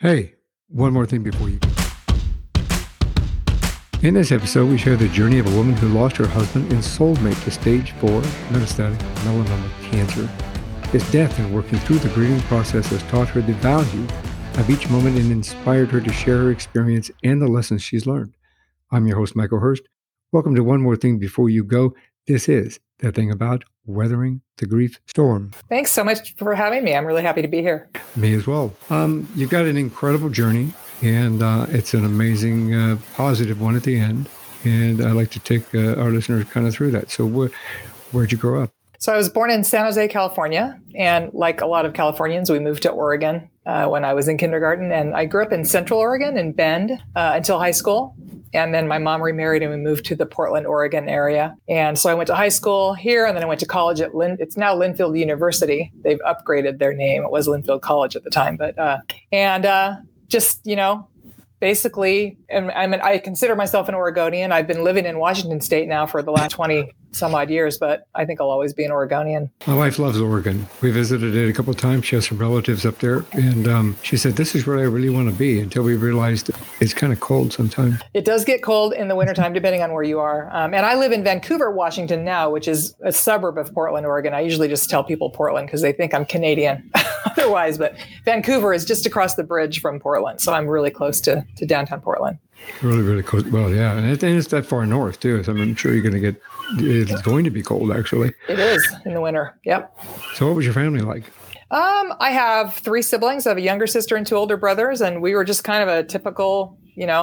Hey, one more thing before you go. In this episode, we share the journey of a woman who lost her husband and soulmate to stage 4 metastatic melanoma cancer. His death and working through the grieving process has taught her the value of each moment and inspired her to share her experience and the lessons she's learned. I'm your host, Michael Hurst. Welcome to One More Thing Before You Go. This is The Thing About Weathering the Grief Storm. Thanks so much for having me. I'm really happy to be here. Me as well. You've got an incredible journey, and it's an amazing, positive one at the end. And I'd like to take our listeners kind of through that. So where'd you grow up? So I was born in San Jose, California. And like a lot of Californians, we moved to Oregon when I was in kindergarten. And I grew up in Central Oregon in Bend until high school. And then my mom remarried and we moved to the Portland, Oregon area. And so I went to high school here and then I went to college at it's now Linfield University. They've upgraded their name. It was Linfield College at the time. But basically, I consider myself an Oregonian. I've been living in Washington State now for the last 20 some odd years, but I think I'll always be an Oregonian. My wife loves Oregon. We visited it a couple of times. She has some relatives up there. And she said, this is where I really want to be, until we realized it's kind of cold sometimes. It does get cold in the wintertime, depending on where you are. And I live in Vancouver, Washington now, which is a suburb of Portland, Oregon. I usually just tell people Portland because they think I'm Canadian otherwise. But Vancouver is just across the bridge from Portland. So I'm really close to downtown Portland. Really, really close. Well, yeah. And it's that far north, too. So I'm sure it's going to be cold, actually. It is in the winter. Yep. So what was your family like? I have 3 siblings. I have a younger sister and 2 older brothers. And we were just kind of a typical,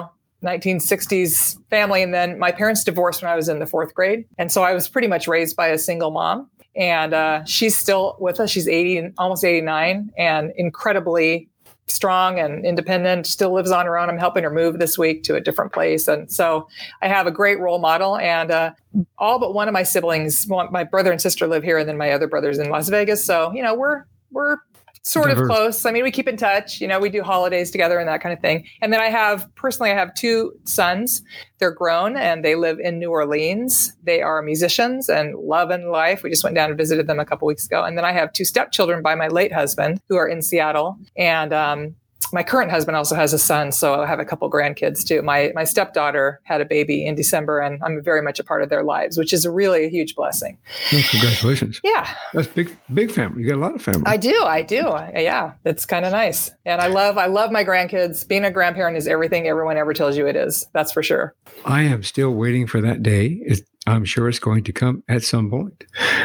1960s family. And then my parents divorced when I was in the 4th grade. And so I was pretty much raised by a single mom. And she's still with us. She's 80, almost 89, and incredibly strong and independent, still lives on her own. I'm helping her move this week to a different place. And so I have a great role model. And all but one of my siblings, my brother and sister live here, and then my other brother's in Las Vegas. So, we're sort of close. I mean, we keep in touch, we do holidays together and that kind of thing. And then I have 2 sons. They're grown and they live in New Orleans. They are musicians and loving life. We just went down and visited them a couple weeks ago. And then I have 2 stepchildren by my late husband who are in Seattle. And my current husband also has a son, so I have a couple grandkids too. My stepdaughter had a baby in December, and I'm very much a part of their lives, which is really a huge blessing. Well, congratulations. Yeah. That's big family. You got a lot of family. I do. Yeah. It's kind of nice. And I love my grandkids. Being a grandparent is everything everyone ever tells you it is. That's for sure. I am still waiting for that day. I'm sure it's going to come at some point.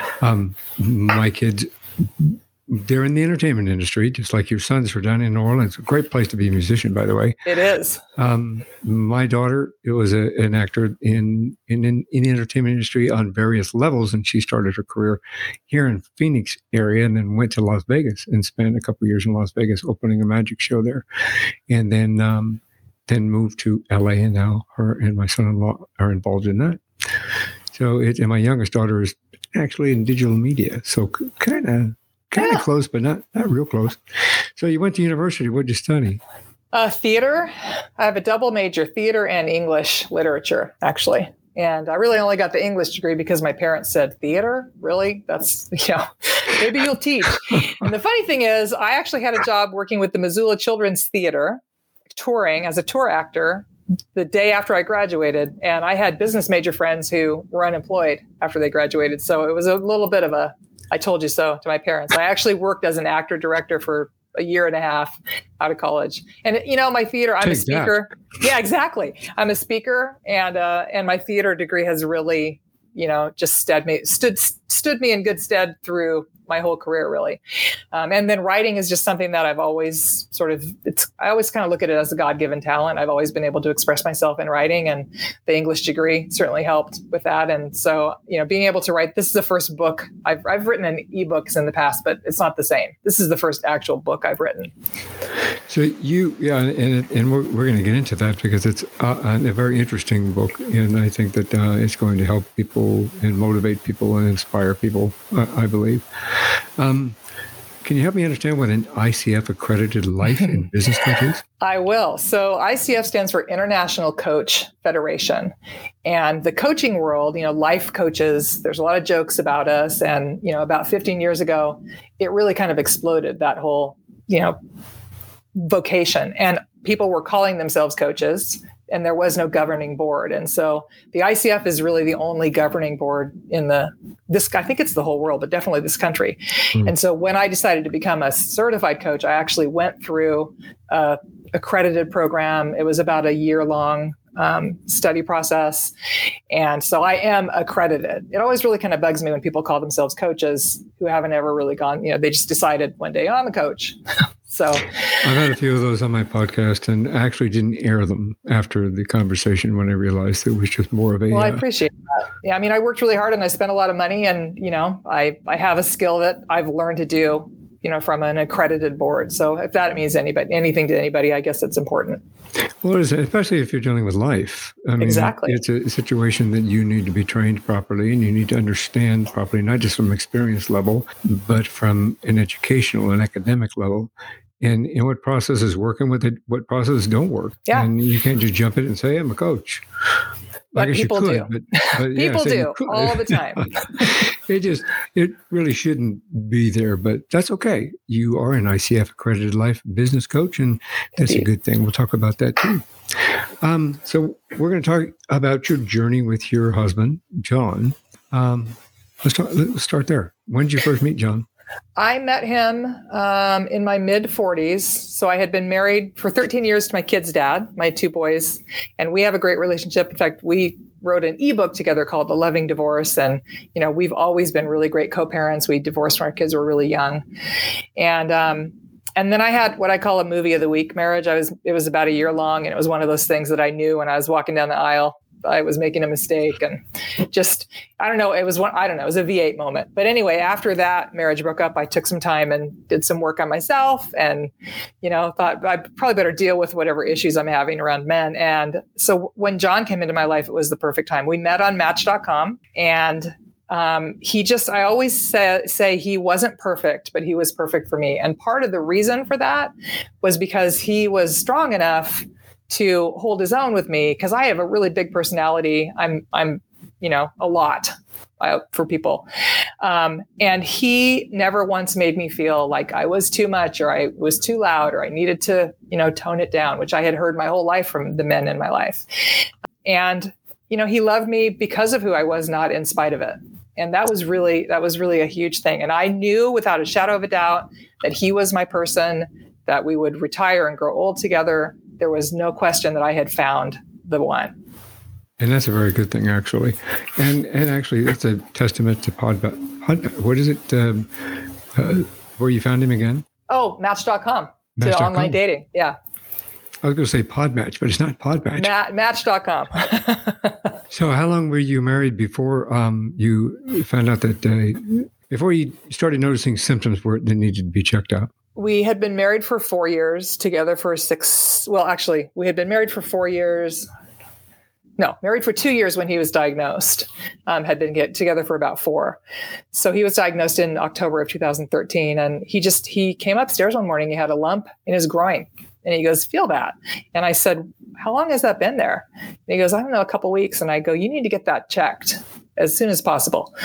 My kids, they're in the entertainment industry, just like your sons were down in New Orleans. A great place to be a musician, by the way. It is. My daughter, it was an actor in the entertainment industry on various levels, and she started her career here in Phoenix area, and then went to Las Vegas and spent a couple of years in Las Vegas opening a magic show there, and then moved to LA, and now her and my son-in-law are involved in that. So, and my youngest daughter is actually in digital media, so kind of close, but not real close. So you went to university. What did you study? Theater. I have a double major, theater and English literature, actually. And I really only got the English degree because my parents said, theater? Really? That's, maybe you'll teach. And the funny thing is, I actually had a job working with the Missoula Children's Theater, touring as a tour actor the day after I graduated. And I had business major friends who were unemployed after they graduated. So it was a little bit of I told you so to my parents. I actually worked as an actor director for a year and a half out of college. And, my theater, I'm a speaker. Yeah, exactly. I'm a speaker, and my theater degree has really, just stood me in good stead through my whole career, really. And then writing is just something that I've always I always kind of look at it as a God-given talent. I've always been able to express myself in writing, and the English degree certainly helped with that. And so, being able to write, this is the first book I've written in ebooks in the past, but it's not the same. This is the first actual book I've written. So and we're going to get into that because it's a very interesting book. And I think that it's going to help people and motivate people and inspire people, I believe. Can you help me understand what an ICF accredited life and business coach is? I will. So ICF stands for International Coach Federation. And the coaching world, life coaches, there's a lot of jokes about us. And, about 15 years ago, it really kind of exploded, that whole, vocation, and people were calling themselves coaches, and there was no governing board. And so the ICF is really the only governing board in I think it's the whole world, but definitely this country. And so when I decided to become a certified coach, I actually went through a accredited program. It was about a year-long study process. And so I am accredited. It always really kind of bugs me when people call themselves coaches who haven't ever really gone, they just decided one day, I'm a coach. So I've had a few of those on my podcast and actually didn't air them after the conversation when I realized it was just more of a... Well, I appreciate that. Yeah, I mean, I worked really hard and I spent a lot of money, and, I have a skill that I've learned to do, from an accredited board. So if that means anything to anybody, I guess it's important. Well, especially if you're dealing with life. I mean, exactly. It's a situation that you need to be trained properly and you need to understand properly, not just from experience level, but from an educational and academic level. And what processes working with it, what processes don't work. Yeah. And you can't just jump in and say, I'm a coach. But people do. But people do all the time. It really shouldn't be there, but that's okay. You are an ICF accredited life business coach, and that's Indeed. A good thing. We'll talk about that too. So we're going to talk about your journey with your husband, John. Let's start there. When did you first meet John? I met him in my mid-40s. So I had been married for 13 years to my kid's dad, my two boys, and we have a great relationship. In fact, we wrote an ebook together called The Loving Divorce. And, we've always been really great co-parents. We divorced when our kids were really young. And then I had what I call a movie of the week marriage. It was about a year long, and it was one of those things that I knew when I was walking down the aisle, I was making a mistake, and just, it was a V8 moment. But anyway, after that marriage broke up, I took some time and did some work on myself, and, thought I probably better deal with whatever issues I'm having around men. And so when John came into my life, it was the perfect time. We met on Match.com, and I always say he wasn't perfect, but he was perfect for me. And part of the reason for that was because he was strong enough to hold his own with me, because I have a really big personality. I'm a lot for people. And he never once made me feel like I was too much, or I was too loud, or I needed to, tone it down, which I had heard my whole life from the men in my life. And, he loved me because of who I was, not in spite of it. And that was really a huge thing. And I knew without a shadow of a doubt that he was my person, that we would retire and grow old together. There was no question that I had found the one. And that's a very good thing, actually. And actually, that's a testament to what is it, where you found him again? Oh, Match.com. To online dating. Yeah. I was going to say Podmatch, but it's not Podmatch. Match.com. So how long were you married before you found out that, before you started noticing symptoms that needed to be checked out? We had been married for 4 years, together for 6. Well, actually, we had been married for 4 years. No, married for 2 years when he was diagnosed. Had been together for about 4. So he was diagnosed in October of 2013. And he came upstairs one morning. He had a lump in his groin. And he goes, feel that. And I said, how long has that been there? And he goes, I don't know, a couple of weeks. And I go, you need to get that checked as soon as possible.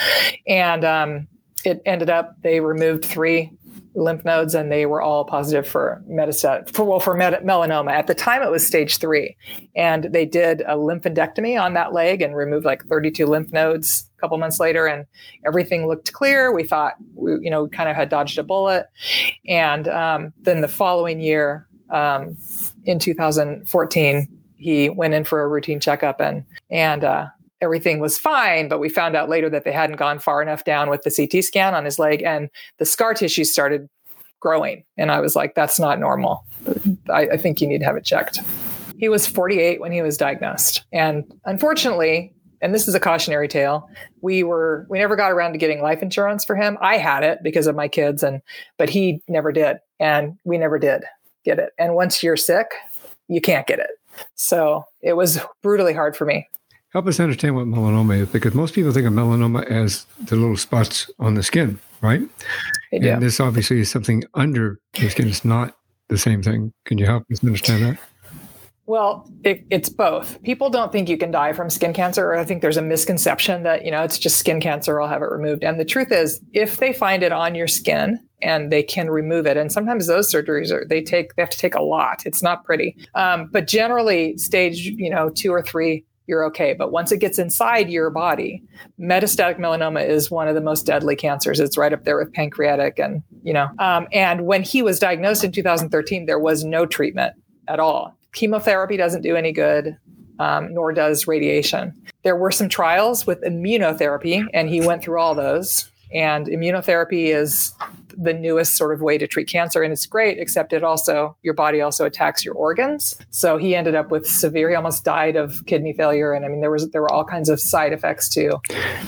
And it ended up, they removed 3 lymph nodes, and they were all positive for melanoma. At the time, it was stage 3, and they did a lymphodectomy on that leg and removed like 32 lymph nodes a couple months later, and everything looked clear. We thought we kind of had dodged a bullet. And then the following year, in 2014, he went in for a routine checkup, and everything was fine, but we found out later that they hadn't gone far enough down with the CT scan on his leg, and the scar tissue started growing. And I was like, that's not normal. I think you need to have it checked. He was 48 when he was diagnosed. And unfortunately, and this is a cautionary tale, we never got around to getting life insurance for him. I had it because of my kids, but he never did. And we never did get it. And once you're sick, you can't get it. So it was brutally hard for me. Help us understand what melanoma is, because most people think of melanoma as the little spots on the skin, right? They do. And this obviously is something under the skin. It's not the same thing. Can you help us understand that? Well, it's both. People don't think you can die from skin cancer, or I think there's a misconception that, it's just skin cancer, I'll have it removed. And the truth is, if they find it on your skin, and they can remove it. And sometimes those surgeries they have to take a lot. It's not pretty. But generally stage, 2 or 3, you're okay. But once it gets inside your body, metastatic melanoma is one of the most deadly cancers. It's right up there with pancreatic and when he was diagnosed in 2013, there was no treatment at all. Chemotherapy doesn't do any good, nor does radiation. There were some trials with immunotherapy, and he went through all those. And immunotherapy is the newest sort of way to treat cancer. And it's great, except your body also attacks your organs. So he ended up with he almost died of kidney failure. And I mean, there were all kinds of side effects to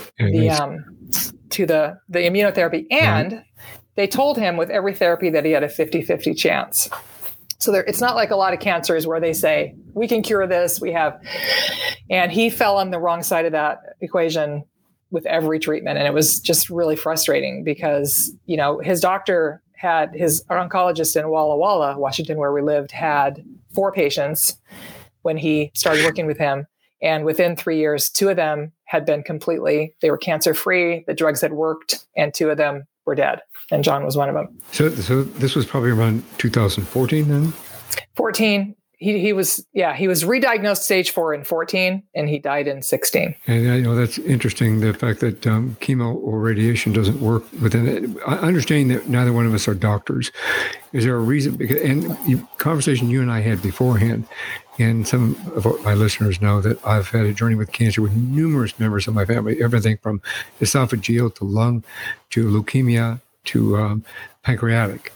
the immunotherapy. And they told him with every therapy that he had a 50-50 chance. So it's not like a lot of cancers where they say, we can cure this, and he fell on the wrong side of that equation with every treatment. And it was just really frustrating because, his doctor his oncologist in Walla Walla, Washington, where we lived, had 4 patients when he started working with him. And within 3 years, 2 of them had been they were cancer-free, the drugs had worked, and 2 of them were dead. And John was one of them. So this was probably around 2014 then? 14. He was re-diagnosed stage 4 in 14, and he died in 16. And that's interesting, the fact that chemo or radiation doesn't work within it. I understand that neither one of us are doctors. Is there a reason? Conversation you and I had beforehand, and some of my listeners know that I've had a journey with cancer with numerous members of my family, everything from esophageal to lung to leukemia to pancreatic.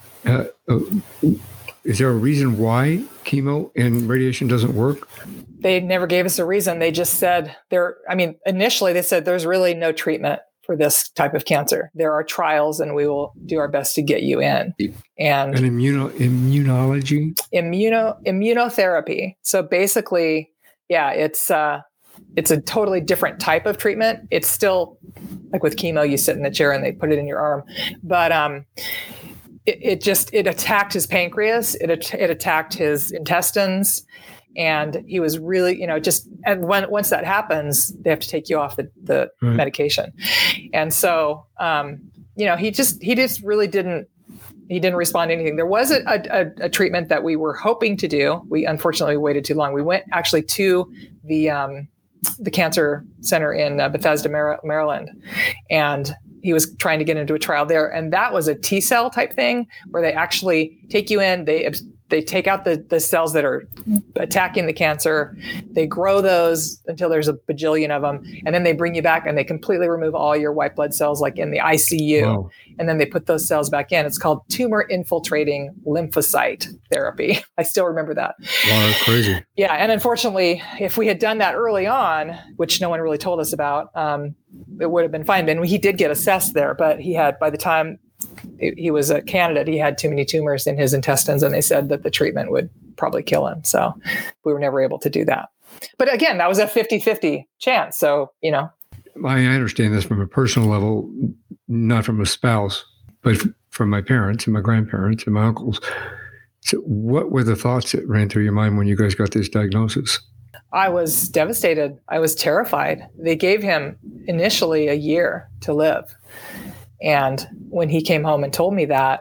Is there a reason why chemo and radiation doesn't work? They never gave us a reason. They just said initially they said there's really no treatment for this type of cancer. There are trials and we will do our best to get you in. And immunology? Immunotherapy. So basically, it's a totally different type of treatment. It's still like with chemo, you sit in the chair and they put it in your arm. But it attacked his pancreas. It attacked his intestines. And he was really, once that happens, they have to take you off the medication. And so, he just really didn't respond to anything. There was a treatment that we were hoping to do. We unfortunately waited too long. We went actually to the cancer center in Bethesda, Maryland, and he was trying to get into a trial there. And that was a T-cell type thing where they actually take you in, they take out the cells that are attacking the cancer. They grow those until there's a bajillion of them. And then they bring you back and they completely remove all your white blood cells, like in the ICU. Wow. And then they put those cells back in. It's called tumor infiltrating lymphocyte therapy. I still remember that. Wow, that's crazy. Yeah. And unfortunately, if we had done that early on, which no one really told us about, it would have been fine. And he did get assessed there, but by the time he was a candidate, he had too many tumors in his intestines, and they said that the treatment would probably kill him. So we were never able to do that. But again, that was a 50-50 chance. So, I understand this from a personal level, not from a spouse, but from my parents and my grandparents and my uncles. So what were the thoughts that ran through your mind when you guys got this diagnosis? I was devastated. I was terrified. They gave him initially a year to live. And when he came home and told me that,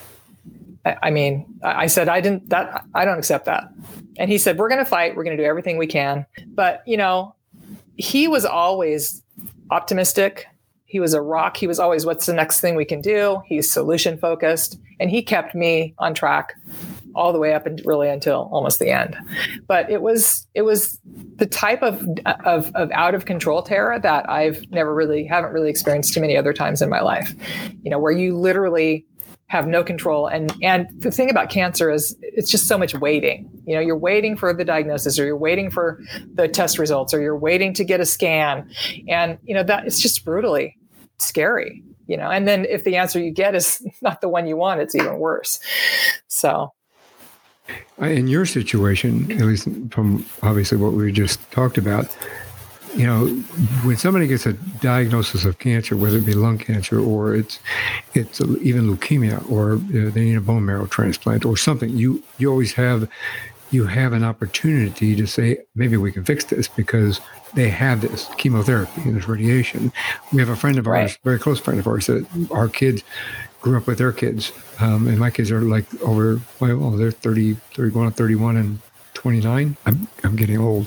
I said, I don't accept that. And he said, we're going to fight. We're going to do everything we can. But, he was always optimistic. He was a rock. He was always, what's the next thing we can do? He's solution focused. And he kept me on track all the way up and really until almost the end. But it was the type of out of control terror that haven't really experienced too many other times in my life, where you literally have no control. And the thing about cancer is it's just so much waiting. You're waiting for the diagnosis, or you're waiting for the test results, or you're waiting to get a scan. And, that it's just brutally scary, and then if the answer you get is not the one you want, it's even worse. So. In your situation, at least from obviously what we just talked about, when somebody gets a diagnosis of cancer, whether it be lung cancer or it's even leukemia, or they need a bone marrow transplant or something, you always have you have an opportunity to say, maybe we can fix this because they have this chemotherapy and this radiation. We have a friend of ours, very close friend of ours, that our kids grew up with their kids. And my kids are like they're 30 going on 31 and 29. I'm getting old.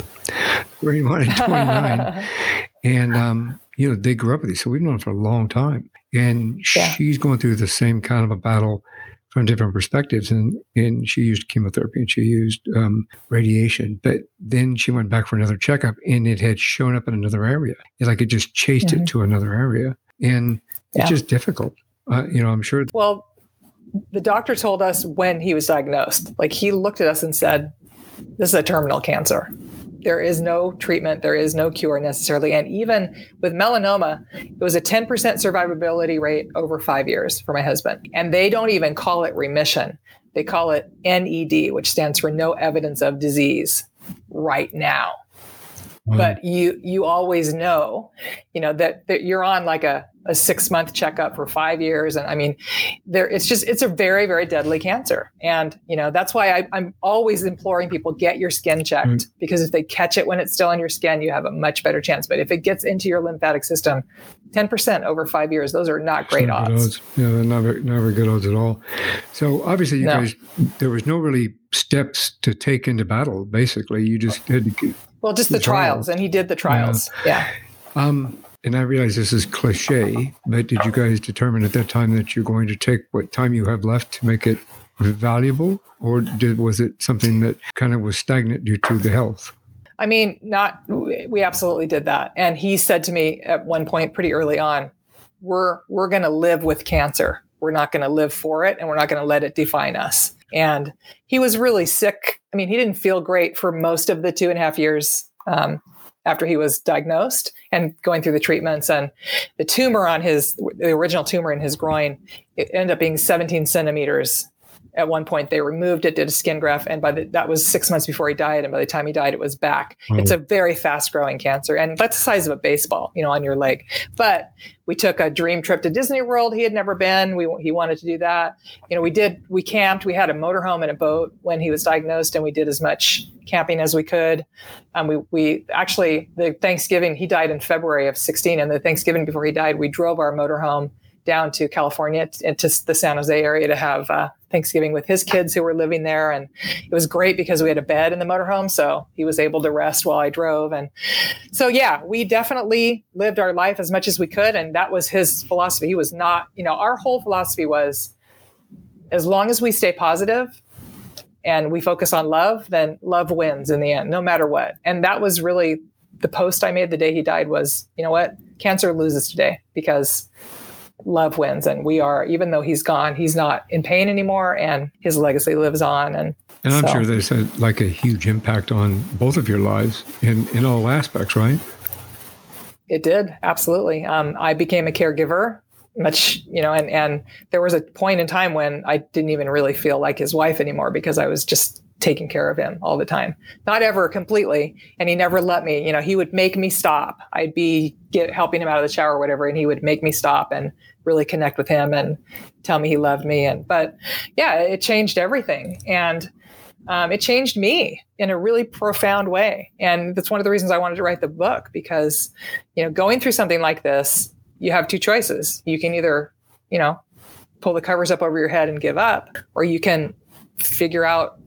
31 and 29. And, they grew up with these. So we've known for a long time. And she's going through the same kind of a battle from different perspectives. And she used chemotherapy and she used radiation. But then she went back for another checkup and it had shown up in another area. It's like it just chased it to another area. And it's just difficult. I'm sure. Well, the doctor told us when he was diagnosed, like he looked at us and said, this is a terminal cancer. There is no treatment. There is no cure necessarily. And even with melanoma, it was a 10% survivability rate over 5 years for my husband. And they don't even call it remission. They call it NED, which stands for no evidence of disease right now. Wow. But you always know, that you're on like a 6-month checkup for 5 years. And I mean, it's a very, very deadly cancer. And, that's why I'm always imploring people, get your skin checked, because if they catch it when it's still in your skin, you have a much better chance. But if it gets into your lymphatic system, 10% over 5 years, those are not great odds. Yeah, they're not very good odds at all. So obviously you guys, there was no really steps to take into battle. Basically, you just had to just the trials. And he did the trials. Yeah. And I realize this is cliche, but did you guys determine at that time that you're going to take what time you have left to make it valuable? Or was it something that kind of was stagnant due to the health? I mean, we absolutely did that. And he said to me at one point pretty early on, we're going to live with cancer. We're not going to live for it, and we're not going to let it define us. And he was really sick. I mean, he didn't feel great for most of the 2.5 years after he was diagnosed and going through the treatments. And the original tumor in his groin, it ended up being 17 centimeters. At one point, they removed it, did a skin graft, and that was 6 months before he died. And by the time he died, it was back. Mm. It's a very fast-growing cancer, and that's the size of a baseball, on your leg. But we took a dream trip to Disney World. He had never been. He wanted to do that. We camped. We had a motorhome and a boat when he was diagnosed, and we did as much camping as we could. We actually, the Thanksgiving, he died in February of 2016, and the Thanksgiving before he died, we drove our motorhome down to California, into the San Jose area, to have Thanksgiving with his kids who were living there. And it was great because we had a bed in the motorhome, so he was able to rest while I drove. And so, we definitely lived our life as much as we could. And that was his philosophy. He was not, our whole philosophy was, as long as we stay positive and we focus on love, then love wins in the end, no matter what. And that was really the post I made the day he died was, cancer loses today because love wins. And we are, even though he's gone, he's not in pain anymore, and his legacy lives on. And I'm sure this had like a huge impact on both of your lives in all aspects, right? It did. Absolutely. I became a caregiver much, and there was a point in time when I didn't even really feel like his wife anymore because I was just taking care of him all the time. Not ever completely. And he never let me, he would make me stop. I'd be helping him out of the shower or whatever, and he would make me stop and really connect with him and tell me he loved me. But it changed everything. And it changed me in a really profound way. And that's one of the reasons I wanted to write the book, because, going through something like this, you have two choices. You can either, pull the covers up over your head and give up, or you can figure out,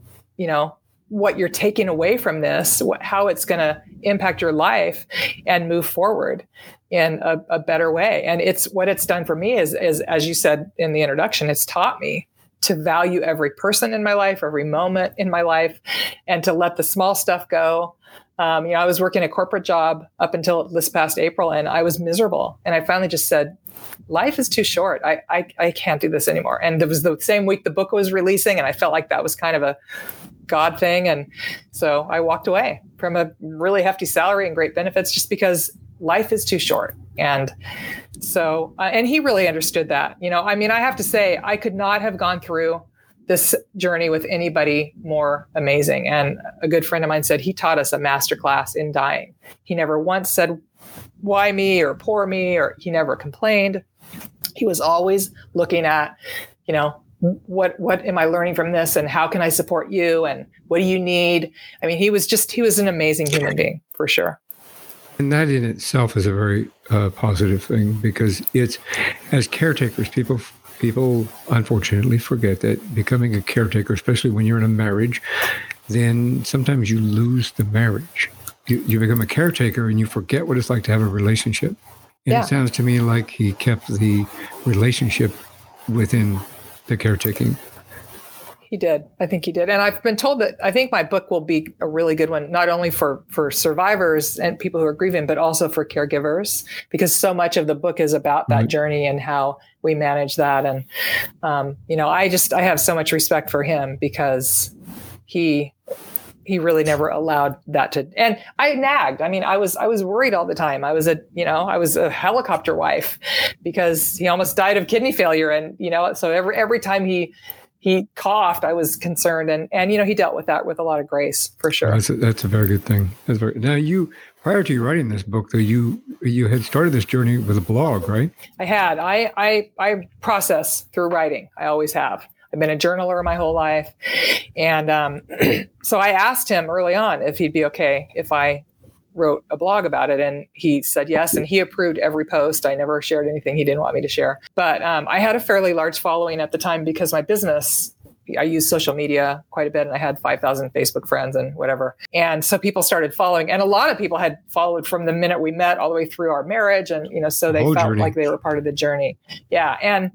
what you're taking away from this, how it's going to impact your life, and move forward in a better way. And what it's done for me is, as you said in the introduction, it's taught me to value every person in my life, every moment in my life, and to let the small stuff go. I was working a corporate job up until this past April, and I was miserable. And I finally just said, life is too short. I can't do this anymore. And it was the same week the book was releasing, and I felt like that was kind of a God thing. And so I walked away from a really hefty salary and great benefits just because life is too short. And so, and he really understood that. I have to say, I could not have gone through this journey with anybody more amazing. And a good friend of mine said he taught us a masterclass in dying. He never once said, why me or poor me, or he never complained. He was always looking at, what am I learning from this, and how can I support you, and what do you need? I mean, he was an amazing human being, for sure. And that in itself is a very positive thing, because it's, as caretakers, people unfortunately forget that becoming a caretaker, especially when you're in a marriage, then sometimes you lose the marriage. You become a caretaker and you forget what it's like to have a relationship. And It sounds to me like he kept the relationship within the caretaking. He did. I think he did. And I've been told that I think my book will be a really good one, not only for survivors and people who are grieving, but also for caregivers, because so much of the book is about that journey and how we manage that. And, I have so much respect for him, because he really never allowed that to, and I nagged. I mean, I was worried all the time. I was a helicopter wife, because he almost died of kidney failure. And, so every time he coughed, I was concerned, and he dealt with that with a lot of grace, for sure. That's a very good thing. Now, you, prior to you writing this book, though, you had started this journey with a blog, right? I had. I process through writing. I always have. I've been a journaler my whole life, and so I asked him early on if he'd be okay if I wrote a blog about it, and he said yes, and he approved every post. I never shared anything he didn't want me to share, but I had a fairly large following at the time, because my business, I use social media quite a bit, and I had 5,000 Facebook friends and whatever. And so people started following, and a lot of people had followed from the minute we met all the way through our marriage, and so they felt like they were part of the journey. Yeah, and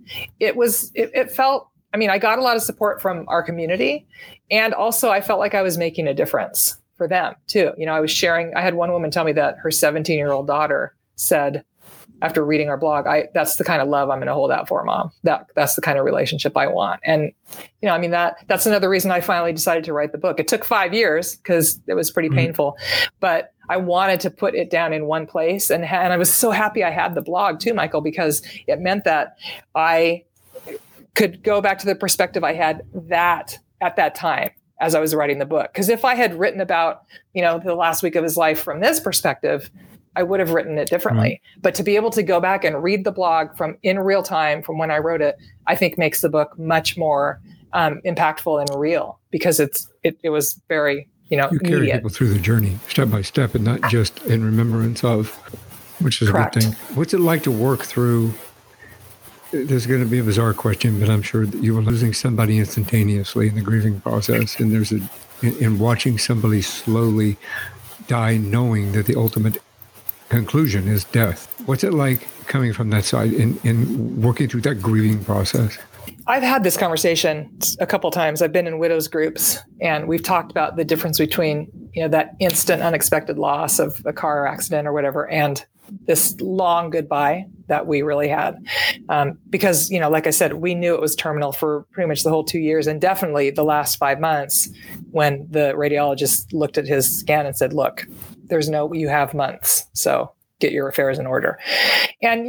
it felt. I mean, I got a lot of support from our community, and also I felt like I was making a difference for them too. I was sharing. I had one woman tell me that her 17-year-old daughter said, after reading our blog, that's the kind of love I'm going to hold out for, Mom. That's the kind of relationship I want. And, that's another reason I finally decided to write the book. It took 5 years, because it was pretty painful, but I wanted to put it down in one place. And I was so happy I had the blog too, Michael, because it meant that I could go back to the perspective I had that at that time as I was writing the book. Because if I had written about, the last week of his life from this perspective, I would have written it differently. But to be able to go back and read the blog from in real time from when I wrote it, I think makes the book much more impactful and real, because it was very, you carry people through the journey step by step, and not just in remembrance of, which is Correct. a good thing. What's it like to work through? There's going to be a bizarre question, but I'm sure that you were losing somebody instantaneously in the grieving process, and in watching somebody slowly die, knowing that the ultimate conclusion is death. What's it like coming from that side in working through that grieving process? I've had this conversation a couple times. I've been in widows groups, and we've talked about the difference between, that instant unexpected loss of a car accident or whatever, and this long goodbye that we really had. Because, like I said, we knew it was terminal for pretty much the whole 2 years, and definitely the last 5 months, when the radiologist looked at his scan and said, look, you have months, so get your affairs in order. And,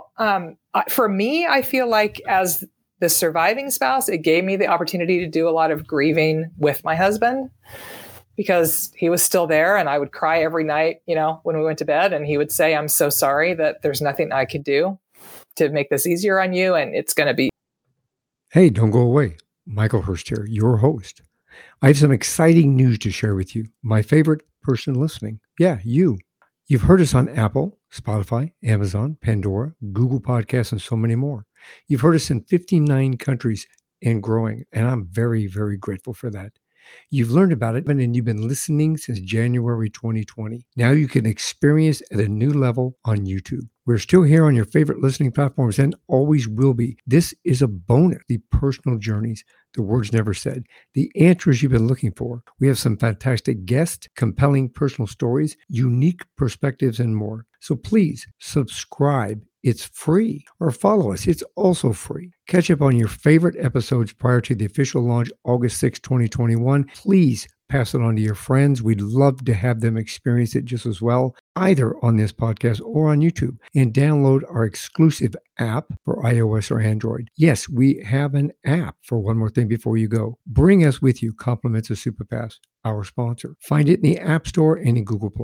for me, I feel like as the surviving spouse, it gave me the opportunity to do a lot of grieving with my husband, because he was still there, and I would cry every night, when we went to bed, and he would say, I'm so sorry that there's nothing I could do to make this easier on you. And it's going to be. Hey, don't go away. Michael Hurst here, your host. I have some exciting news to share with you. My favorite person listening. Yeah, you. You've heard us on Apple, Spotify, Amazon, Pandora, Google Podcasts, and so many more. You've heard us in 59 countries and growing, and I'm very, very grateful for that. You've learned about it, and you've been listening since January 2020. Now you can experience at a new level on YouTube. We're still here on your favorite listening platforms and always will be. This is a bonus. The personal journeys, the words never said, the answers you've been looking for. We have some fantastic guests, compelling personal stories, unique perspectives, and more. So please subscribe. It's free. Or follow us. It's also free. Catch up on your favorite episodes prior to the official launch, August 6, 2021. Please pass it on to your friends. We'd love to have them experience it just as well, either on this podcast or on YouTube. And download our exclusive app for iOS or Android. Yes, we have an app. For one more thing before you go, bring us with you. Compliments of Superpass, our sponsor. Find it in the App Store and in Google Play.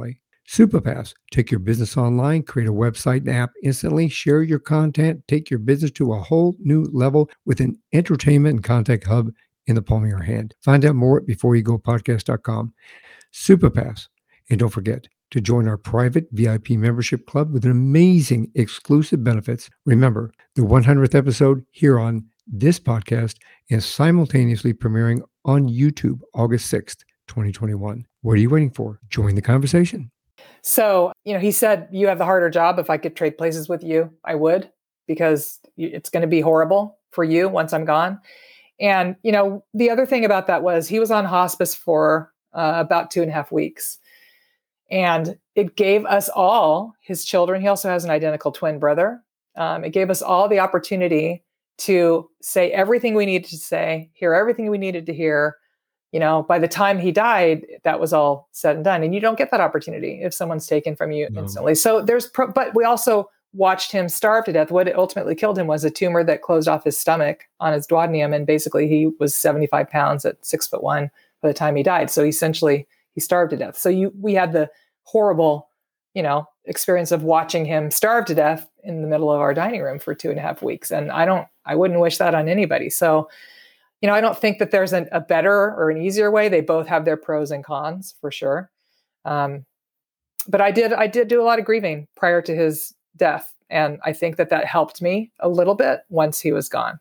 Superpass. Take your business online, create a website and app instantly, share your content, take your business to a whole new level with an entertainment and content hub in the palm of your hand. Find out more at beforeyougopodcast.com. Superpass. And don't forget to join our private VIP membership club with amazing exclusive benefits. Remember, the 100th episode here on this podcast is simultaneously premiering on YouTube August 6th, 2021. What are you waiting for? Join the conversation. So, he said, you have the harder job. If I could trade places with you, I would, because it's going to be horrible for you once I'm gone. And, the other thing about that was he was on hospice for about 2.5 weeks. And it gave us all, his children, he also has an identical twin brother. It gave us all the opportunity to say everything we needed to say, hear everything we needed to hear. By the time he died, that was all said and done. And you don't get that opportunity if someone's taken from you instantly. So but we also watched him starve to death. What ultimately killed him was a tumor that closed off his stomach on his duodenum. And basically he was 75 pounds at 6'1" by the time he died. So essentially he starved to death. So we had the horrible, experience of watching him starve to death in the middle of our dining room for 2.5 weeks. And I wouldn't wish that on anybody. So, I don't think that there's a better or an easier way. They both have their pros and cons for sure. But I did do a lot of grieving prior to his death. And I think that helped me a little bit once he was gone.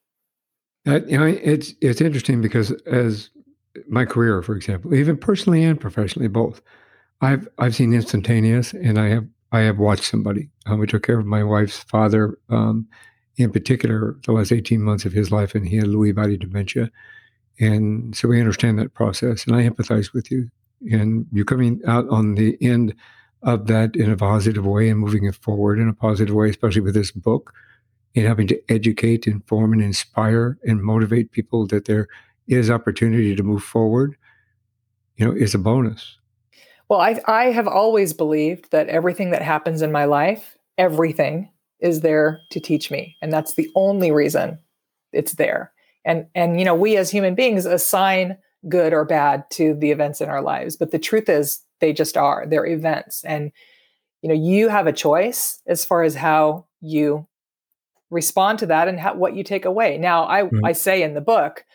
It's interesting because as my career, for example, even personally and professionally, both, I've seen instantaneous, and I have watched somebody. We took care of my wife's father, in particular, the last 18 months of his life, and he had Lewy body dementia. And so we understand that process, and I empathize with you. And you coming out on the end of that in a positive way and moving it forward in a positive way, especially with this book, and having to educate, inform, and inspire and motivate people that there is opportunity to move forward, is a bonus. Well, I have always believed that everything that happens in my life, everything is there to teach me. And that's the only reason it's there. And we as human beings assign good or bad to the events in our lives. But the truth is they just are. They're events. And, you have a choice as far as how you respond to that and what you take away. Now, I say in the book,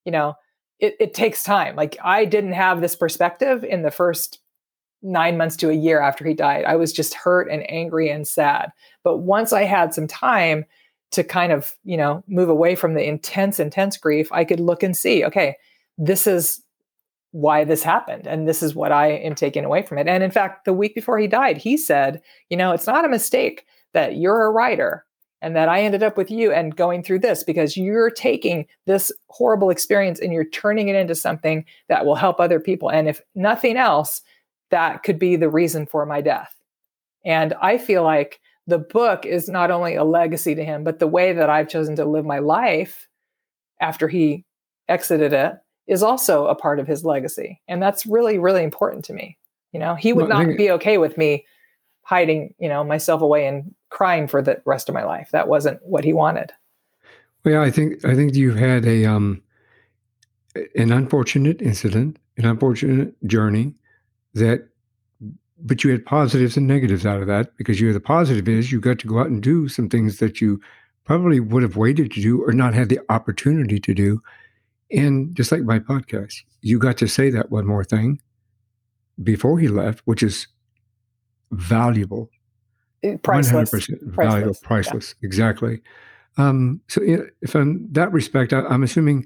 it takes time. Like I didn't have this perspective in the first 9 months to a year after he died. I was just hurt and angry and sad. But once I had some time to kind of, move away from the intense grief, I could look and see, okay, this is why this happened. And this is what I am taking away from it. And in fact, the week before he died, he said, it's not a mistake that you're a writer and that I ended up with you and going through this because you're taking this horrible experience and you're turning it into something that will help other people. And if nothing else, that could be the reason for my death. And I feel like the book is not only a legacy to him, but the way that I've chosen to live my life after he exited it is also a part of his legacy. And that's really, really important to me. He would not be okay with me hiding, myself away and crying for the rest of my life. That wasn't what he wanted. Well, yeah, I think you had an unfortunate incident, an unfortunate journey but you had positives and negatives out of that, because the positive is you got to go out and do some things that you probably would have waited to do or not had the opportunity to do. And just like my podcast, you got to say that one more thing before he left, which is valuable. Priceless. 100% valuable, priceless. Yeah. Exactly. So if in that respect, I'm assuming,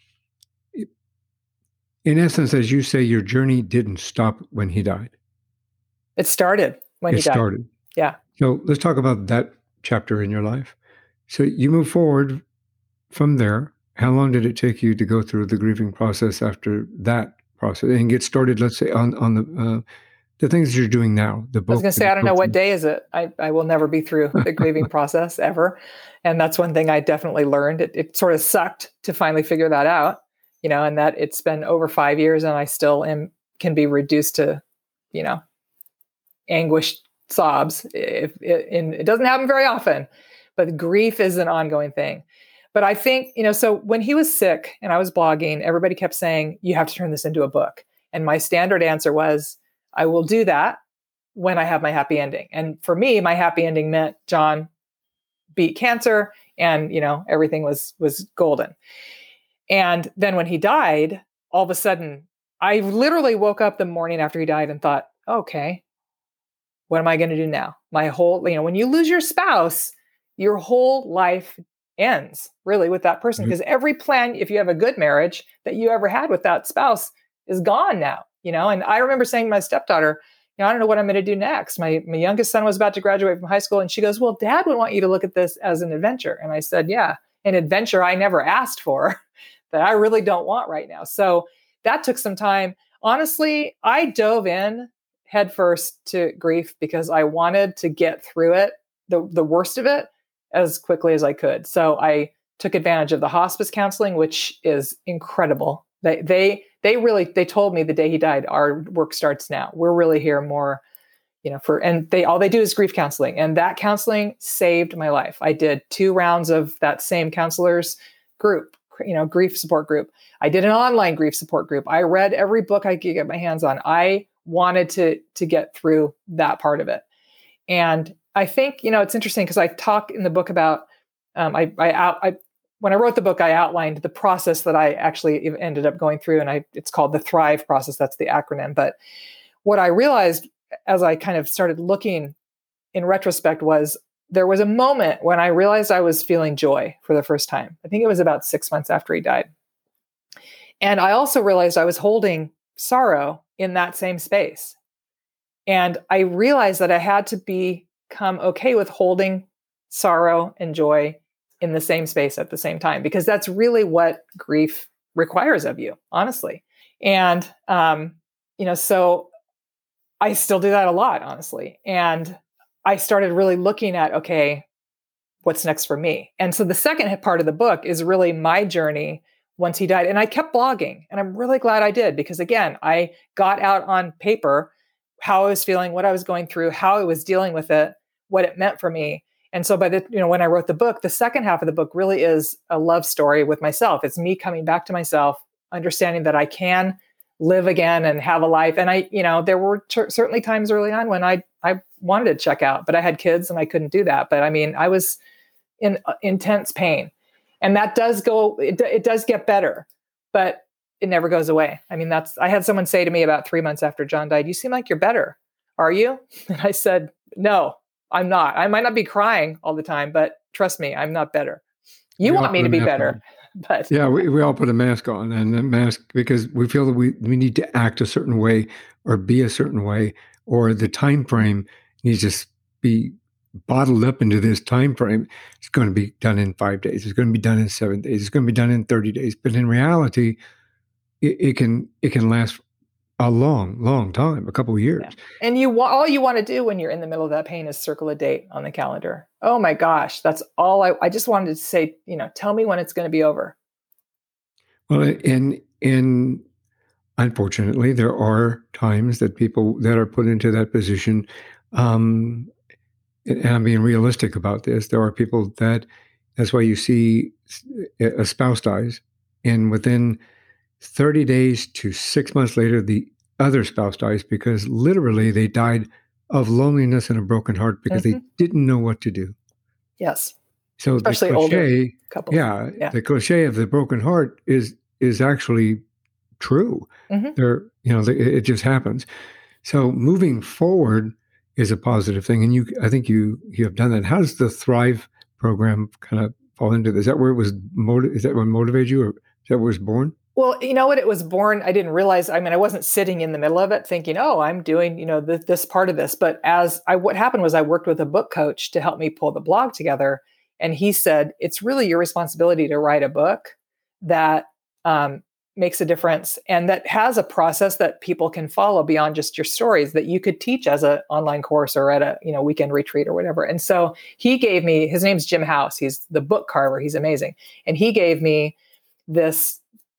in essence, as you say, your journey didn't stop when he died. It started when he died. It started. Yeah. So let's talk about that chapter in your life. So you move forward from there. How long did it take you to go through the grieving process after that process and get started, let's say, on the things you're doing now? The book. I was going to say, I don't know what day is it. I will never be through the grieving process ever. And that's one thing I definitely learned. It sort of sucked to finally figure that out, and that it's been over 5 years and I still can be reduced to, anguished sobs. It doesn't happen very often, but grief is an ongoing thing. But I think, so when he was sick and I was blogging, everybody kept saying, you have to turn this into a book. And my standard answer was, I will do that when I have my happy ending. And for me, my happy ending meant John beat cancer and, everything was golden. And then when he died, all of a sudden, I literally woke up the morning after he died and thought, okay, what am I going to do now? My whole, when you lose your spouse, your whole life ends really with that person, because every plan, if you have a good marriage, that you ever had with that spouse is gone now, And I remember saying to my stepdaughter, I don't know what I'm going to do next. My youngest son was about to graduate from high school, and she goes, well, Dad would want you to look at this as an adventure. And I said, yeah, an adventure I never asked for that I really don't want right now. So that took some time. Honestly, I dove in headfirst to grief because I wanted to get through it, the worst of it, as quickly as I could. So I took advantage of the hospice counseling, which is incredible. They told me the day he died, our work starts now. We're really here more, all they do is grief counseling. And that counseling saved my life. I did 2 rounds of that same counselor's group, grief support group. I did an online grief support group. I read every book I could get my hands on. I wanted to get through that part of it. And I think, it's interesting because I talk in the book about, when I wrote the book, I outlined the process that I actually ended up going through, and it's called the Thrive process. That's the acronym. But what I realized as I kind of started looking in retrospect was there was a moment when I realized I was feeling joy for the first time. I think it was about 6 months after he died. And I also realized I was holding sorrow in that same space. And I realized that I had to become okay with holding sorrow and joy in the same space at the same time, because that's really what grief requires of you, honestly. And, so I still do that a lot, honestly. And I started really looking at, okay, what's next for me? And so the second part of the book is really my journey once he died. And I kept blogging, and I'm really glad I did, because again, I got out on paper how I was feeling, what I was going through, how I was dealing with it, what it meant for me. And so when I wrote the book, the second half of the book really is a love story with myself. It's me coming back to myself, understanding that I can live again and have a life. And there were certainly times early on when I wanted to check out, but I had kids and I couldn't do that. But I was in intense pain, and that does it does get better, but it never goes away. I had someone say to me about 3 months after John died, you seem like you're better. Are you? And I said, no, I'm not. I might not be crying all the time, but trust me, I'm not better. You want me to be better, but yeah, we all put a mask on, and that mask, because we feel that we need to act a certain way or be a certain way, or the time frame needs to be bottled up into this time frame. It's going to be done in 5 days. It's going to be done in 7 days. It's going to be done in 30 days. But in reality, it can last a long, long time, a couple of years. Yeah. And all you want to do when you're in the middle of that pain is circle a date on the calendar. Oh my gosh, that's all I just wanted to say, tell me when it's going to be over. Well, and unfortunately, there are times that people that are put into that position, and I'm being realistic about this, there are people that's why you see a spouse dies, and within 30 days to 6 months later, the other spouse dies, because literally they died of loneliness and a broken heart because they didn't know what to do. Yes. So especially the cliche, older couples. Yeah, the cliche of the broken heart is actually true. It just happens. So moving forward is a positive thing, and I think you have done that. How does the Thrive program kind of fall into this? Is that where it was? Is that what motivated you, or is that where it was born? Well, you know what? It was born. I didn't realize. I wasn't sitting in the middle of it thinking, "Oh, I'm doing this part of this." But what happened was I worked with a book coach to help me pull the blog together, and he said it's really your responsibility to write a book that makes a difference and that has a process that people can follow beyond just your stories that you could teach as an online course or at a weekend retreat or whatever. And so he gave me. His name's Jim House. He's the book carver. He's amazing, and he gave me this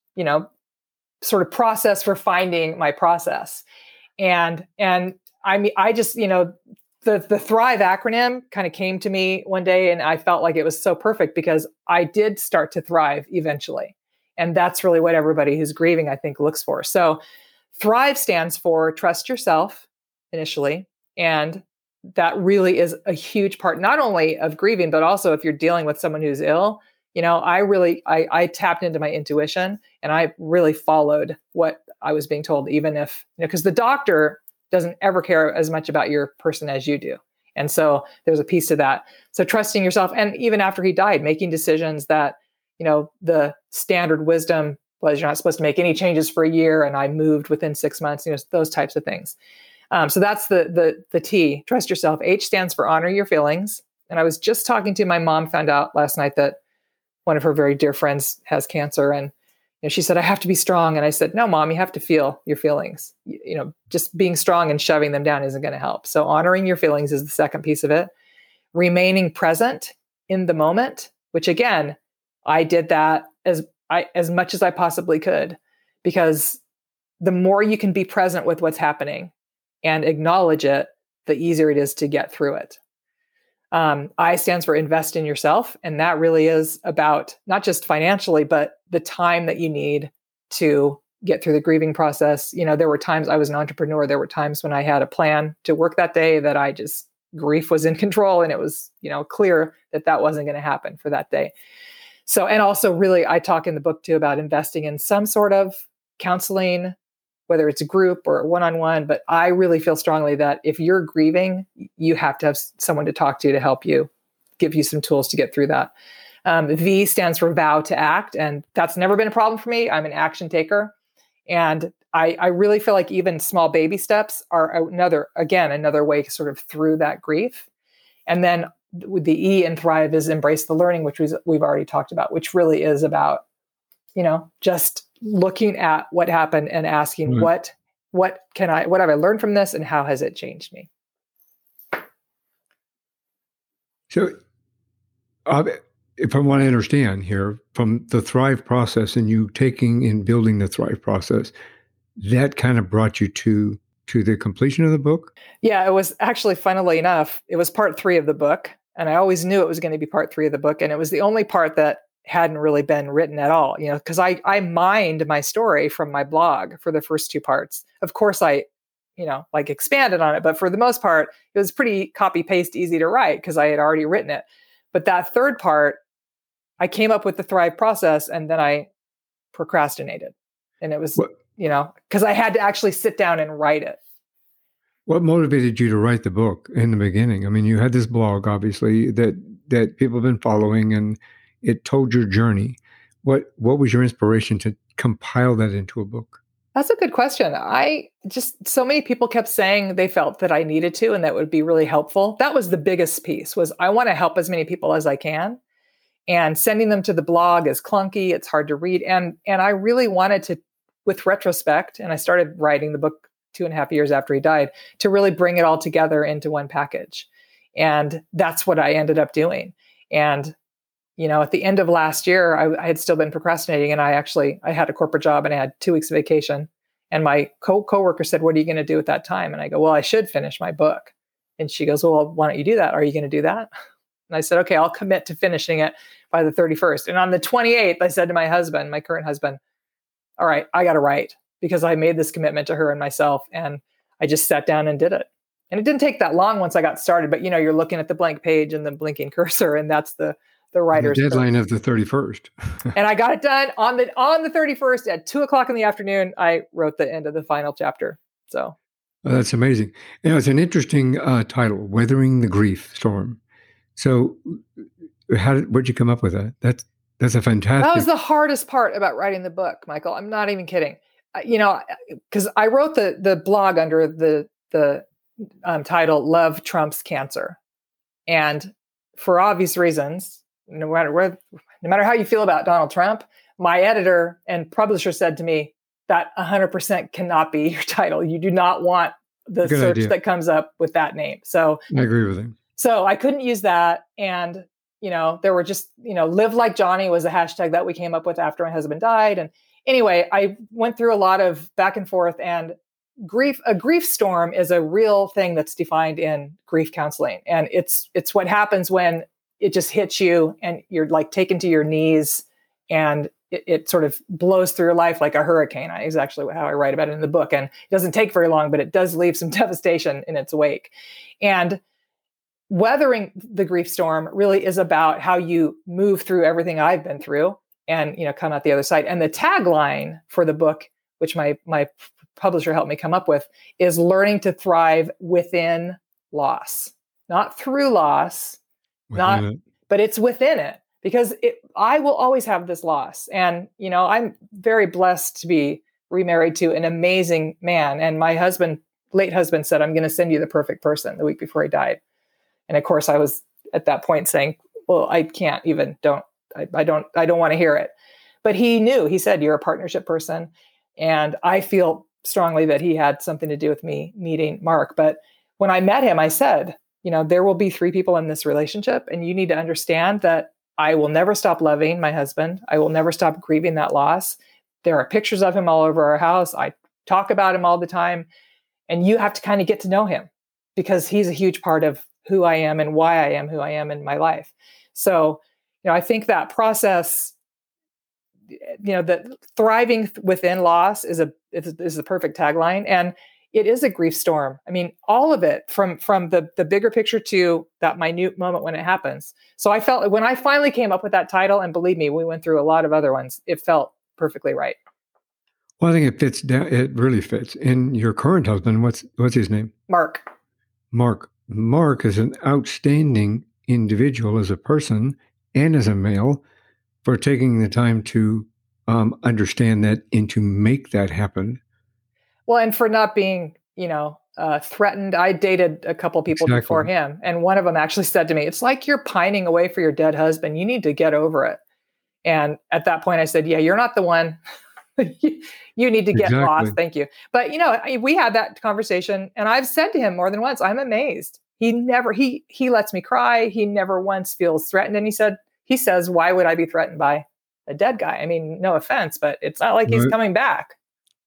sort of process for finding my process. And I just, the Thrive acronym kind of came to me one day, and I felt like it was so perfect because I did start to thrive eventually. And that's really what everybody who's grieving, I think, looks for. So Thrive stands for trust yourself initially, And that really is a huge part, not only of grieving, but also if you're dealing with someone who's ill. I tapped into my intuition and I really followed what I was being told, even if, because the doctor doesn't ever care as much about your person as you do. And so there's a piece to that. So trusting yourself. And even after he died, making decisions that, the standard wisdom was you're not supposed to make any changes for a year. And I moved within 6 months, those types of things. So that's the T, trust yourself. H stands for honor your feelings. And I was just talking to my mom, found out last night that one of her very dear friends has cancer. And she said, I have to be strong. And I said, no, Mom, you have to feel your feelings. Just being strong and shoving them down isn't going to help. So honoring your feelings is the second piece of it. Remaining present in the moment, which again, I did that as much as I possibly could, because the more you can be present with what's happening and acknowledge it, the easier it is to get through it. I stands for invest in yourself. And that really is about not just financially, but the time that you need to get through the grieving process. There were times I was an entrepreneur. There were times when I had a plan to work that day that grief was in control. And it was, clear that wasn't going to happen for that day. So, and also really, I talk in the book too about investing in some sort of counseling, whether it's a group or one-on-one, but I really feel strongly that if you're grieving, you have to have someone to talk to help you, give you some tools to get through that. V stands for vow to act. And that's never been a problem for me. I'm an action taker. And I really feel like even small baby steps are another way sort of through that grief. And then with the E in Thrive is embrace the learning, which we've already talked about, which really is about, just looking at what happened and asking what have I learned from this and how has it changed me? So if I want to understand here from the Thrive process and you taking and building the Thrive process, that kind of brought you to the completion of the book? Yeah, it was actually, funnily enough, it was part 3 of the book. And I always knew it was going to be part 3 of the book. And it was the only part that hadn't really been written at all, because I mined my story from my blog for the first 2 parts. Of course, I, expanded on it, but for the most part, it was pretty copy paste easy to write because I had already written it. But that third part, I came up with the Thrive process and then I procrastinated. And it was, because I had to actually sit down and write it. What motivated you to write the book in the beginning? I mean, you had this blog, obviously, that people have been following, and it told your journey. What was your inspiration to compile that into a book? That's a good question. So many people kept saying they felt that I needed to, and that would be really helpful. That was the biggest piece, was I want to help as many people as I can. And sending them to the blog is clunky. It's hard to read. And I really wanted to, with retrospect, and I started writing the book 2.5 years after he died, to really bring it all together into one package. And that's what I ended up doing. And at the end of last year, I had still been procrastinating, and I had a corporate job and I had 2 weeks of vacation. And my coworker said, what are you going to do at that time? And I go, well, I should finish my book. And she goes, well, why don't you do that? Are you going to do that? And I said, okay, I'll commit to finishing it by the 31st. And on the 28th, I said to my husband, my current husband, all right, I got to write, because I made this commitment to her and myself. And I just sat down and did it. And it didn't take that long once I got started, but you're looking at the blank page and the blinking cursor, and that's the writer's deadline of the 31st. And I got it done on the 31st at 2:00 in the afternoon. I wrote the end of the final chapter. So that's amazing. It's an interesting title, Weathering the Grief Storm. So where'd you come up with that? That's a fantastic. That was the hardest part about writing the book, Michael. I'm not even kidding. Because I wrote the blog under the title "Love Trumps Cancer," and for obvious reasons, no matter how you feel about Donald Trump, my editor and publisher said to me that 100% cannot be your title. You do not want the Good search idea. that comes up with that name. So I agree with him. So I couldn't use that. And, there were just, Live Like Johnny was a hashtag that we came up with after my husband died. And anyway, I went through a lot of back and forth, and a grief storm is a real thing that's defined in grief counseling. And it's what happens when it just hits you and you're like taken to your knees and it sort of blows through your life like a hurricane. Is actually how I write about it in the book. And it doesn't take very long, but it does leave some devastation in its wake. And weathering the grief storm really is about how you move through everything I've been through and, come out the other side. And the tagline for the book, which my publisher helped me come up with, is learning to thrive within loss, not through loss, but it's within it, because I will always have this loss. And, I'm very blessed to be remarried to an amazing man. And my late husband said, I'm going to send you the perfect person the week before he died. And of course I was at that point saying, well, I can't even, I don't want to hear it. But he knew, he said, you're a partnership person. And I feel strongly that he had something to do with me meeting Mark. But when I met him, I said, there will be 3 people in this relationship. And you need to understand that I will never stop loving my husband. I will never stop grieving that loss. There are pictures of him all over our house. I talk about him all the time. And you have to kind of get to know him, because he's a huge part of who I am and why I am who I am in my life. So, I think that process, that thriving within loss is the perfect tagline. And it is a grief storm. I mean, all of it from the bigger picture to that minute moment when it happens. So I felt when I finally came up with that title, and believe me, we went through a lot of other ones, it felt perfectly right. Well, I think it fits down. It really fits. And your current husband, what's his name? Mark. Mark is an outstanding individual as a person and as a male for taking the time to understand that and to make that happen. Well, and for not being, threatened. I dated a couple people before him, and one of them actually said to me, it's like you're pining away for your dead husband. You need to get over it. And at that point I said, yeah, you're not the one. You need to get lost. Thank you. But, we had that conversation, and I've said to him more than once, I'm amazed. He lets me cry. He never once feels threatened. And he says, why would I be threatened by a dead guy? I mean, no offense, but it's not like he's coming back,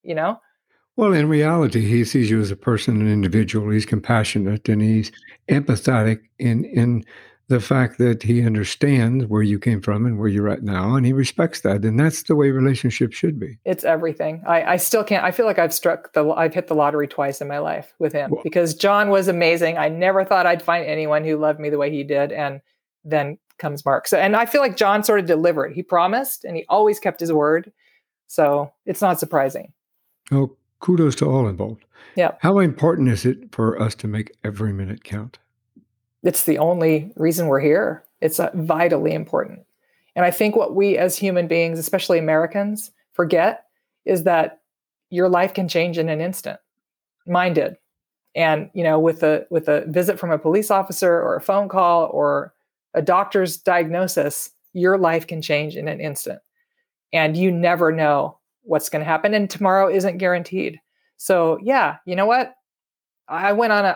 Well, in reality, he sees you as a person, an individual. He's compassionate and he's empathetic in the fact that he understands where you came from and where you're at now, and he respects that. And that's the way relationships should be. It's everything. I still can't. I feel like I've hit the lottery twice in my life with him, because John was amazing. I never thought I'd find anyone who loved me the way he did. And then comes Mark. So, and I feel like John sort of delivered. He promised, and he always kept his word. So it's not surprising. Oh, kudos to all involved. Yeah. How important is it for us to make every minute count? It's the only reason we're here. It's vitally important. And I think what we as human beings, especially Americans, forget is that your life can change in an instant. Mine did. And, with a visit from a police officer or a phone call or a doctor's diagnosis, your life can change in an instant. And you never know what's going to happen. And tomorrow isn't guaranteed. So yeah, you know what? I went on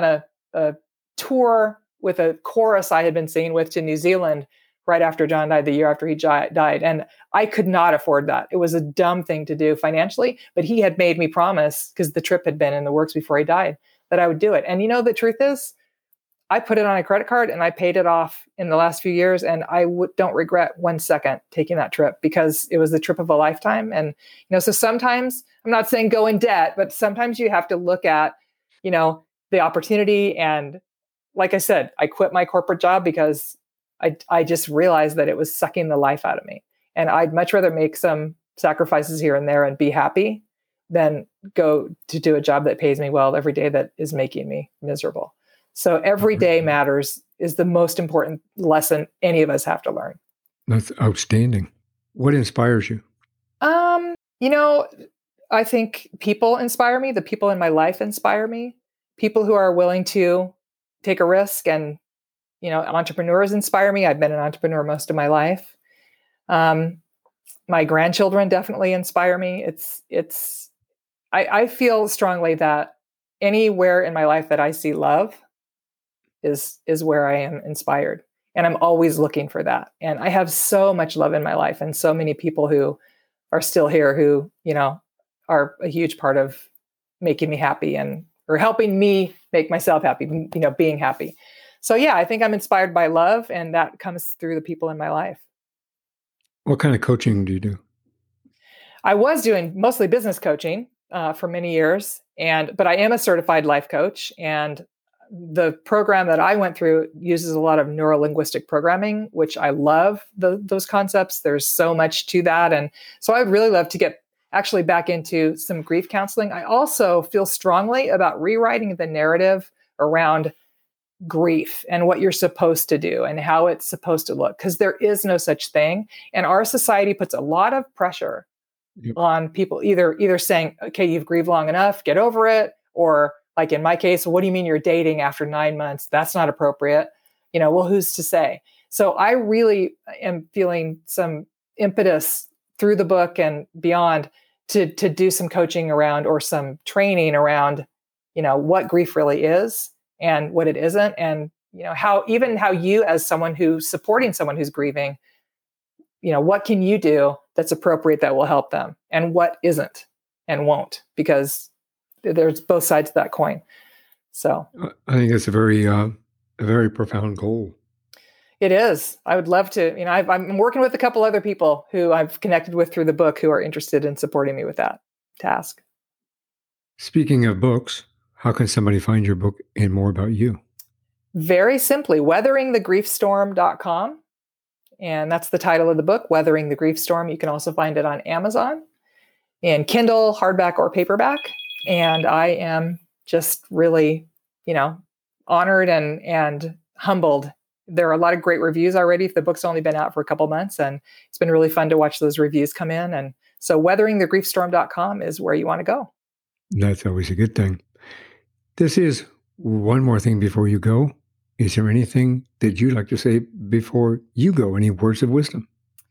a tour with a chorus I had been singing with to New Zealand right after John died, the year after he died. And I could not afford that. It was a dumb thing to do financially, but he had made me promise, because the trip had been in the works before he died, that I would do it. And the truth is, I put it on a credit card and I paid it off in the last few years. And I don't regret 1 second taking that trip, because it was the trip of a lifetime. And, so sometimes, I'm not saying go in debt, but sometimes you have to look at, the opportunity. And like I said, I quit my corporate job because I just realized that it was sucking the life out of me. And I'd much rather make some sacrifices here and there and be happy than go to do a job that pays me well every day that is making me miserable. So every day matters is the most important lesson any of us have to learn. That's outstanding. What inspires you? I think people inspire me. The people in my life inspire me. People who are willing to take a risk, and, entrepreneurs inspire me. I've been an entrepreneur most of my life. My grandchildren definitely inspire me. I feel strongly that anywhere in my life that I see love is where I am inspired. And I'm always looking for that. And I have so much love in my life, and so many people who are still here who, are a huge part of making me happy or helping me make myself happy, being happy. So yeah, I think I'm inspired by love, and that comes through the people in my life. What kind of coaching do you do? I was doing mostly business coaching for many years, but I am a certified life coach, and the program that I went through uses a lot of neuro-linguistic programming, which I love those concepts. There's so much to that, and so I would really love to get actually back into some grief counseling. I also feel strongly about rewriting the narrative around grief and what you're supposed to do and how it's supposed to look, because there is no such thing, and our society puts a lot of pressure on people, either saying, okay, you've grieved long enough, get over it, or like in my case, what do you mean you're dating after 9 months? That's not appropriate. Well, who's to say? So I really am feeling some impetus through the book and beyond to do some coaching around, or some training around, what grief really is and what it isn't. And, how you, as someone who's supporting someone who's grieving, what can you do that's appropriate that will help them, and what isn't and won't, because there's both sides of that coin. So I think it's a very profound goal. It is. I would love to, I'm working with a couple other people who I've connected with through the book who are interested in supporting me with that task. Speaking of books, how can somebody find your book and more about you? Very simply, weatheringthegriefstorm.com. And that's the title of the book, Weathering the Grief Storm. You can also find it on Amazon in Kindle, hardback, or paperback. And I am just really, honored and humbled. There are a lot of great reviews already. The book's only been out for a couple months, and it's been really fun to watch those reviews come in. And so weatheringthegriefstorm.com is where you want to go. That's always a good thing. This is One More Thing Before You Go. Is there anything that you'd like to say before you go? Any words of wisdom?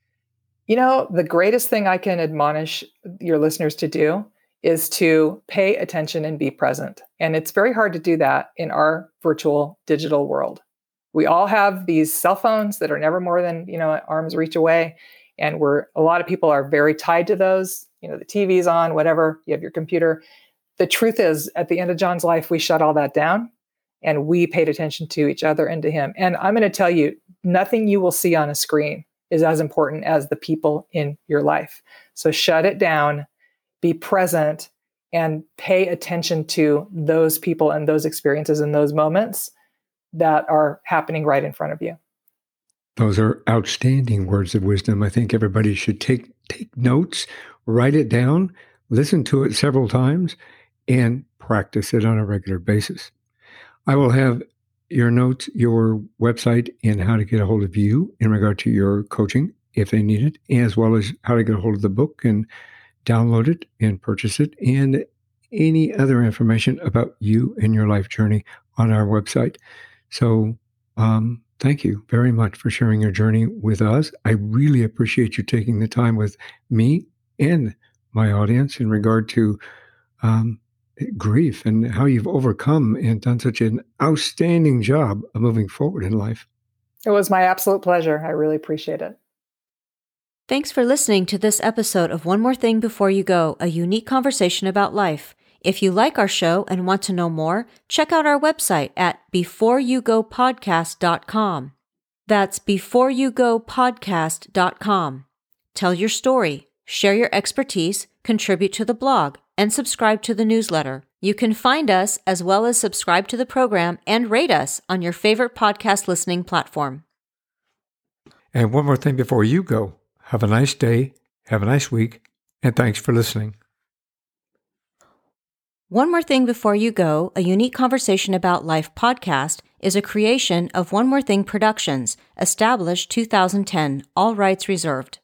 The greatest thing I can admonish your listeners to do is to pay attention and be present. And it's very hard to do that in our virtual digital world. We all have these cell phones that are never more than, arm's reach away. And a lot of people are very tied to those, the TV's on, whatever, you have your computer. The truth is, at the end of John's life, we shut all that down and we paid attention to each other and to him. And I'm going to tell you, nothing you will see on a screen is as important as the people in your life. So shut it down, be present, and pay attention to those people and those experiences and those moments that are happening right in front of you. Those are outstanding words of wisdom. I think everybody should take notes, write it down, listen to it several times, and practice it on a regular basis. I will have your notes, your website, and how to get a hold of you in regard to your coaching if they need it, as well as how to get a hold of the book and download it and purchase it, and any other information about you and your life journey on our website. So thank you very much for sharing your journey with us. I really appreciate you taking the time with me and my audience in regard to grief and how you've overcome and done such an outstanding job of moving forward in life. It was my absolute pleasure. I really appreciate it. Thanks for listening to this episode of One More Thing Before You Go, a unique conversation about life. If you like our show and want to know more, check out our website at beforeyougopodcast.com. That's beforeyougopodcast.com. Tell your story, share your expertise, contribute to the blog, and subscribe to the newsletter. You can find us as well as subscribe to the program and rate us on your favorite podcast listening platform. And one more thing before you go. Have a nice day, have a nice week, and thanks for listening. One More Thing Before You Go, a unique conversation about life podcast, is a creation of One More Thing Productions, established 2010, all rights reserved.